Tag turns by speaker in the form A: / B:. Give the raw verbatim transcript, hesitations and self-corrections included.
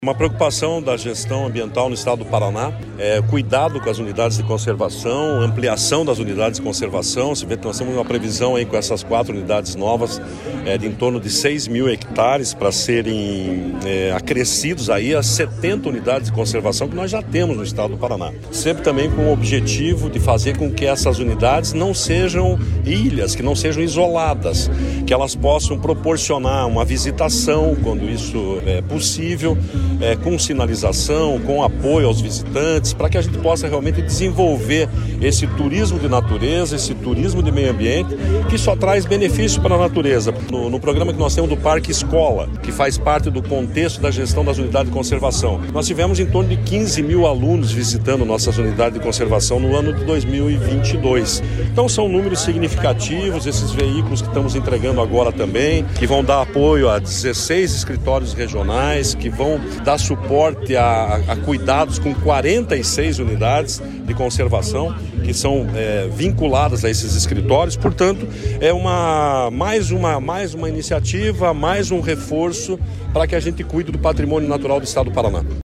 A: Uma preocupação da gestão ambiental no estado do Paraná é cuidado com as unidades de conservação, ampliação das unidades de conservação. Se vê que nós temos uma previsão aí com essas quatro unidades novas é, de em torno de seis mil hectares para serem é, acrescidos aí a setenta unidades de conservação que nós já temos no estado do Paraná. Sempre também com o objetivo de fazer com que essas unidades não sejam ilhas, que não sejam isoladas, que elas possam proporcionar uma visitação quando isso é possível, É, com sinalização, com apoio aos visitantes, para que a gente possa realmente desenvolver esse turismo de natureza, esse turismo de meio ambiente, que só traz benefício para a natureza. No, no programa que nós temos do Parque Escola, que faz parte do contexto da gestão das unidades de conservação, nós tivemos em torno de quinze mil alunos visitando nossas unidades de conservação no ano de dois mil e vinte e dois. Então são números significativos, esses veículos que estamos entregando agora também, que vão dar apoio a dezesseis escritórios regionais, que vão dar suporte a, a cuidados com quarenta e seis unidades de conservação que são é, vinculadas a esses escritórios. Portanto, é uma, mais, uma, mais uma iniciativa, mais um reforço para que a gente cuide do patrimônio natural do estado do Paraná.